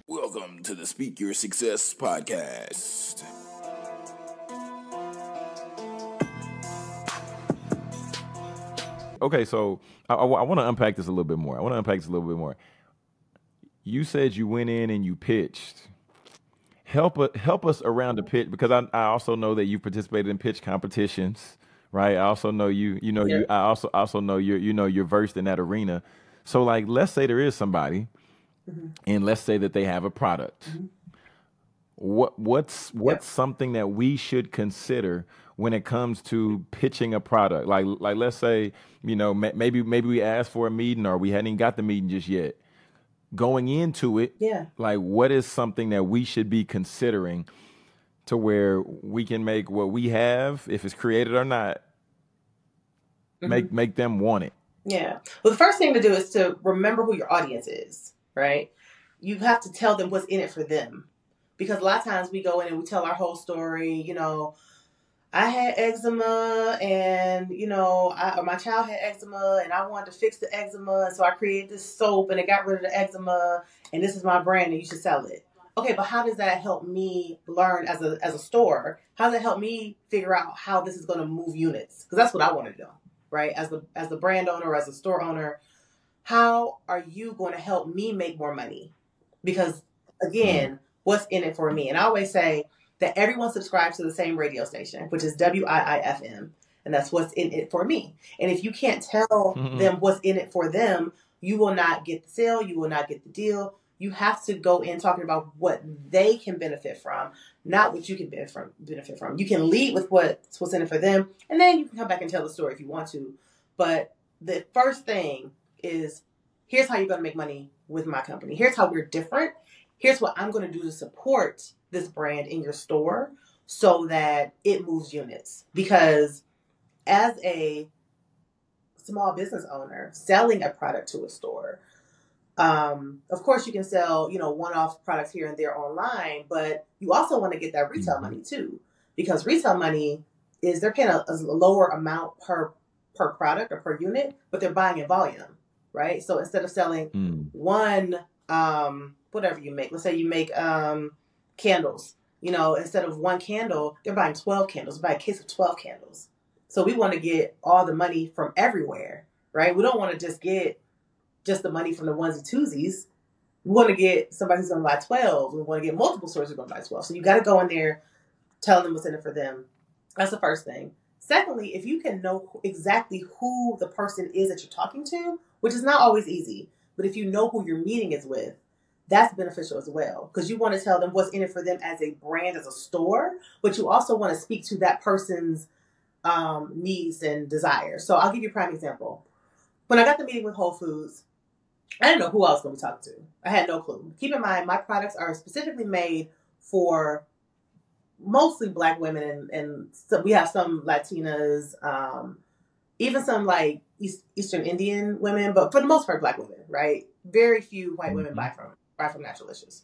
Welcome to the Speak Your Success podcast. Okay, so I want to unpack this a little bit more. You said you went in and you pitched. Help us around the pitch, because I also know that you participated in pitch competitions, right? I also know I also know you're versed in that arena. So like, let's say there is somebody, and let's say that they have a product. What's something that we should consider when it comes to pitching a product? Like let's say, maybe we asked for a meeting, or we hadn't even got the meeting just yet. Going into it, like, what is something that we should be considering to where we can make what we have, if it's created or not, make them want it? Yeah. Well, the first thing to do is to remember who your audience is, right? You have to tell them what's in it for them. Because a lot of times we go in and we tell our whole story, I had eczema and, my child had eczema and I wanted to fix the eczema. And so I created this soap and it got rid of the eczema and this is my brand and you should sell it. Okay, but how does that help me learn as a store? How does it help me figure out how this is going to move units? Because that's what I want to do, right? As the brand owner or as a store owner, how are you going to help me make more money? Because again, what's in it for me? And I always say that everyone subscribes to the same radio station, which is WIIFM. And that's what's in it for me. And if you can't tell them what's in it for them, you will not get the sale. You will not get the deal. You have to go in talking about what they can benefit from, not what you can benefit from. You can lead with what's in it for them. And then you can come back and tell the story if you want to. But the first thing is, here's how you're going to make money with my company. Here's how we're different. Here's what I'm going to do to support this brand in your store so that it moves units. Because as a small business owner selling a product to a store, of course you can sell, one-off products here and there online, but you also want to get that retail money too. Because retail money is, they're paying a lower amount per product or per unit, but they're buying in volume, right? So instead of selling one, whatever you make, let's say you make candles, instead of one candle, they're buying 12 candles, buy a case of 12 candles. So we want to get all the money from everywhere, right? We don't want to just get just the money from the onesie twosies. We want to get somebody who's going to buy 12. We want to get multiple stores who are going to buy 12. So you got to go in there, tell them what's in it for them. That's the first thing. Secondly, if you can know exactly who the person is that you're talking to, which is not always easy, but if you know who your meeting is with, that's beneficial as well, because you want to tell them what's in it for them as a brand, as a store, but you also want to speak to that person's needs and desires. So I'll give you a prime example. When I got the meeting with Whole Foods, I didn't know who I was going to be talking to. I had no clue. Keep in mind, my products are specifically made for mostly Black women, and so we have some Latinas, even some like Eastern Indian women, but for the most part, Black women, right? Very few white women buy from Naturalicious.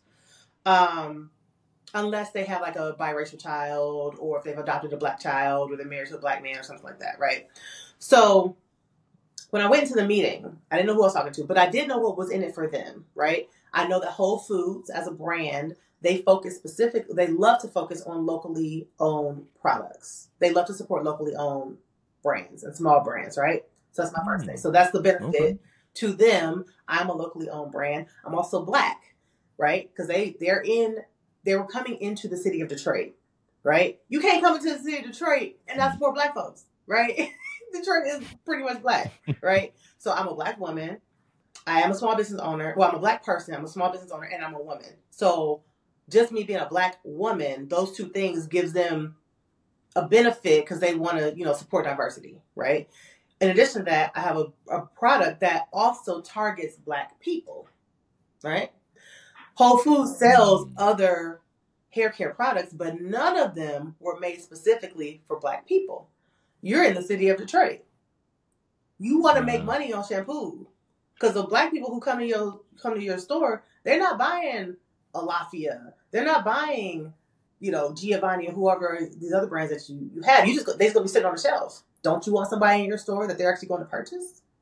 Unless they have like a biracial child, or if they've adopted a Black child, or they're married to a Black man or something like that, right? So when I went into the meeting, I didn't know who I was talking to, but I did know what was in it for them, right? I know that Whole Foods as a brand, they love to focus on locally owned products. They love to support locally owned brands and small brands, right? So that's my first thing. So that's the benefit to them. I'm a locally owned brand. I'm also Black, right? Because they were coming into the city of Detroit, right? You can't come into the city of Detroit and not support Black folks, right? Detroit is pretty much Black, right? So I'm a Black woman. I am a small business owner. Well, I'm a Black person. I'm a small business owner, and I'm a woman. So just me being a Black woman, those two things gives them a benefit because they want to, support diversity, right? In addition to that, I have a product that also targets Black people, right? Whole Foods sells other hair care products, but none of them were made specifically for Black people. You're in the city of Detroit. You want to make money on shampoo, because the Black people who come to your store, they're not buying a Lafia. They're not buying, Giovanni or whoever these other brands that you have. They're just going to be sitting on the shelf. Don't you want somebody in your store that they're actually going to purchase?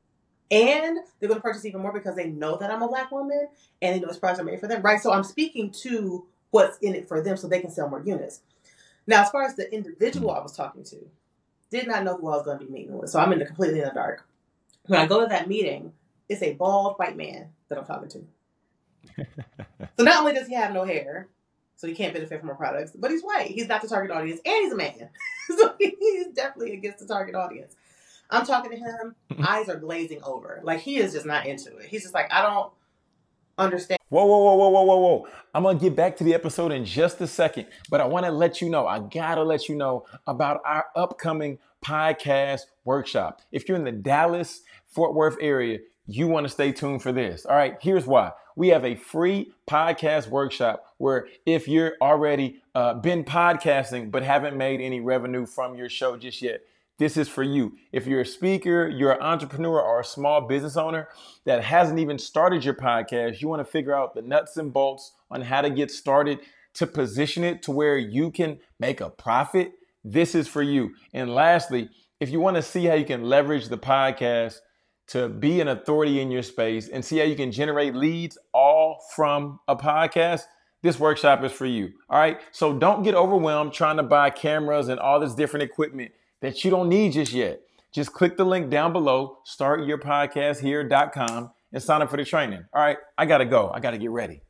And they're going to purchase even more because they know that I'm a Black woman and they know this products are made for them, right? So I'm speaking to what's in it for them so they can sell more units. Now, as far as the individual I was talking to, did not know who I was going to be meeting with. So I'm completely in the dark. When I go to that meeting, it's a bald white man that I'm talking to. So not only does he have no hair, so he can't benefit from our products, but he's white. He's not the target audience, and he's a man. So he's definitely against the target audience. I'm talking to him, eyes are glazing over. Like, he is just not into it. He's just like, I don't understand. Whoa. I'm going to get back to the episode in just a second, but I want to let you know, I got to let you know about our upcoming podcast workshop. If you're in the Dallas, Fort Worth area, you want to stay tuned for this. All right, here's why. We have a free podcast workshop where if you're already been podcasting but haven't made any revenue from your show just yet, this is for you. If you're a speaker, you're an entrepreneur, or a small business owner that hasn't even started your podcast, you want to figure out the nuts and bolts on how to get started to position it to where you can make a profit, this is for you. And lastly, if you want to see how you can leverage the podcast to be an authority in your space and see how you can generate leads all from a podcast, this workshop is for you. All right. So don't get overwhelmed trying to buy cameras and all this different equipment that you don't need just yet. Just click the link down below, startyourpodcasthere.com, and sign up for the training. All right, I got to go. I got to get ready.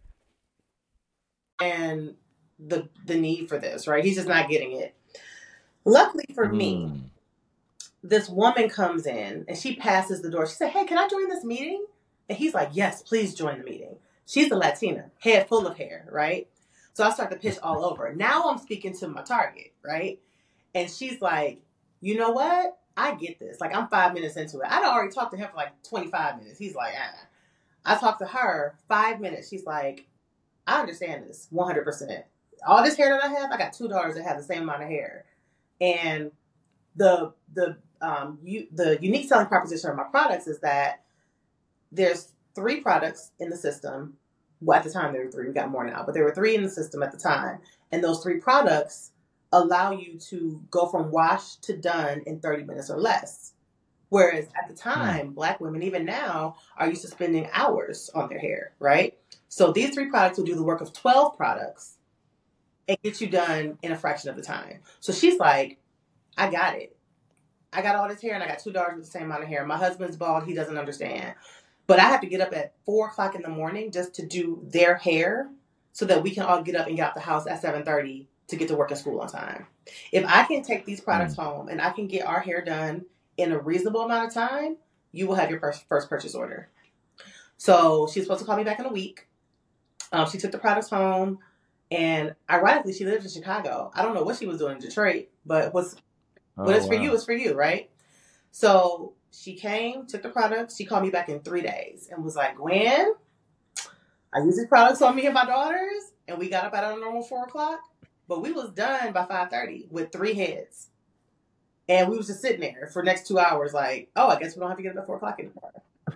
And the need for this, right? He's just not getting it. Luckily for me, this woman comes in and she passes the door. She said, hey, can I join this meeting? And he's like, yes, please join the meeting. She's a Latina, head full of hair, right? So I start to pitch all over. Now I'm speaking to my target, right? And she's like, you know what? I get this. Like, I'm 5 minutes into it. I'd already talked to him for like 25 minutes. He's like, I talked to her 5 minutes. She's like, I understand this 100%. All this hair that I have, I got 2 daughters that have the same amount of hair. And the unique selling proposition of my products is that there's 3 products in the system. Well, at the time there were 3. We got more now, but there were 3 in the system at the time. And those 3 products allow you to go from wash to done in 30 minutes or less. Whereas at the time, Black women, even now, are used to spending hours on their hair, right? So these 3 products will do the work of 12 products and get you done in a fraction of the time. So she's like, I got it. I got all this hair and I got 2 daughters with the same amount of hair. My husband's bald. He doesn't understand. But I have to get up at 4 o'clock in the morning just to do their hair so that we can all get up and get out the house at 7:30 to get to work and school on time. If I can take these products home and I can get our hair done in a reasonable amount of time, you will have your first purchase order. So she's supposed to call me back in a week. She took the products home, and ironically, she lives in Chicago. I don't know what she was doing in Detroit, but what is for you is for you, right? So she came, took the products. She called me back in 3 days and was like, Gwen, I used these products on me and my daughters, and we got up at a normal 4 o'clock. But we was done by 5:30 with 3 heads. And we was just sitting there for the next 2 hours like, oh, I guess we don't have to get up at 4 o'clock anymore.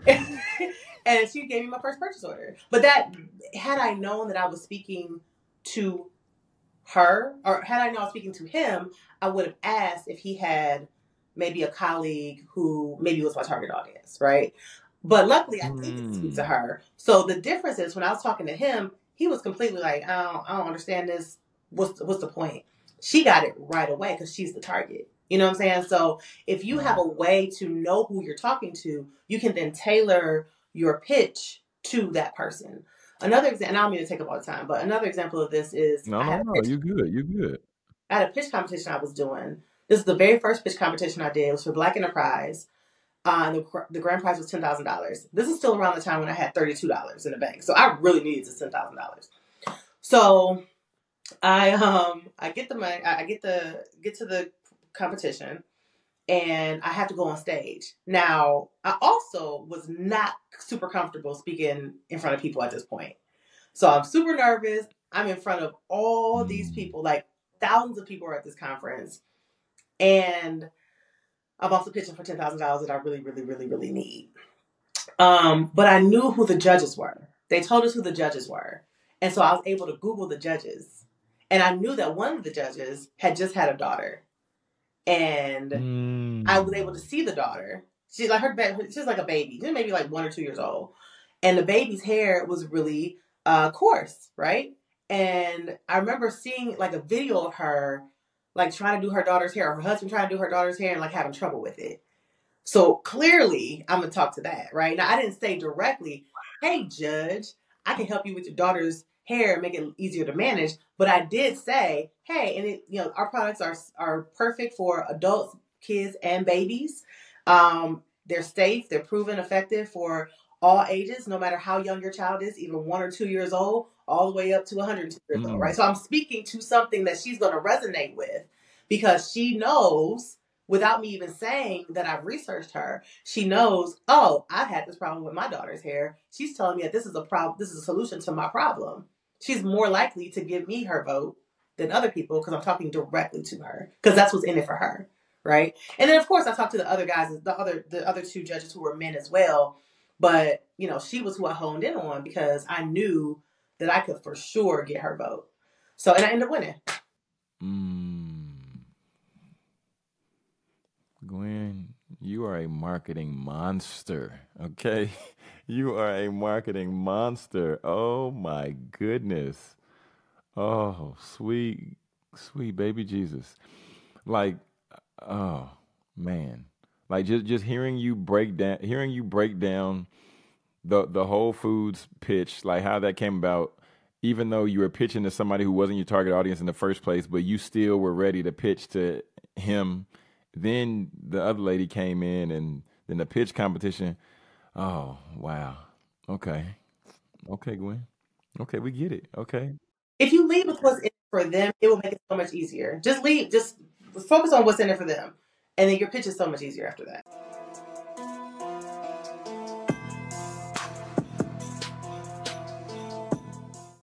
And she gave me my first purchase order. But that, had I known that I was speaking to her, or had I known I was speaking to him, I would have asked if he had maybe a colleague who maybe was my target audience, right? But luckily I didn't speak to her. So the difference is when I was talking to him, he was completely like, I don't understand this. What's the point? She got it right away because she's the target. You know what I'm saying? So if you have a way to know who you're talking to, you can then tailor your pitch to that person. Another example, and I don't mean to take up all the time, but another example of this is No, you good. I had a pitch competition I was doing. This is the very first pitch competition I did. It was for Black Enterprise. The grand prize was $10,000. This is still around the time when I had $32 in the bank. So I really needed this $10,000. So I get the money. I get to the competition, and I have to go on stage. Now, I also was not super comfortable speaking in front of people at this point. So I'm super nervous. I'm in front of all these people, like thousands of people are at this conference, and I'm also pitching for $10,000 that I really, really, really, really need. But I knew who the judges were. They told us who the judges were, and so I was able to Google the judges. And I knew that one of the judges had just had a daughter. And I was able to see the daughter. She's like she's like a baby. She's maybe like 1 or 2 years old, and the baby's hair was really coarse, right? And I remember seeing like a video of her like trying to do her daughter's hair, or her husband trying to do her daughter's hair, and like having trouble with it. So clearly, I'm gonna talk to that, right? Now, I didn't say directly, "Hey, judge, I can help you with your daughter's hair and make it easier to manage," but I did say, "Hey, and our products are perfect for adults, kids, and babies. They're safe, they're proven effective for all ages, no matter how young your child is, even 1 or 2 years old, all the way up to 102 years old, right?" So I'm speaking to something that she's gonna resonate with because she knows without me even saying that I've researched her, she knows, oh, I've had this problem with my daughter's hair. She's telling me that this is a problem, this is a solution to my problem. She's more likely to give me her vote than other people because I'm talking directly to her because that's what's in it for her, right? And then of course I talked to the other guys, the other two judges who were men as well, but she was who I honed in on because I knew that I could for sure get her vote. So and I ended up winning. Gwen, you are a marketing monster, okay? You are a marketing monster. Oh my goodness. Oh, sweet, sweet baby Jesus. Like, oh man. Like just hearing you break down the Whole Foods pitch, like how that came about, even though you were pitching to somebody who wasn't your target audience in the first place, but you still were ready to pitch to him. Then the other lady came in, and then the pitch competition. Oh, wow. Okay. Okay, Gwen. Okay, we get it. Okay. If you lead with what's in it for them, it will make it so much easier. Just focus on what's in it for them, and then your pitch is so much easier after that.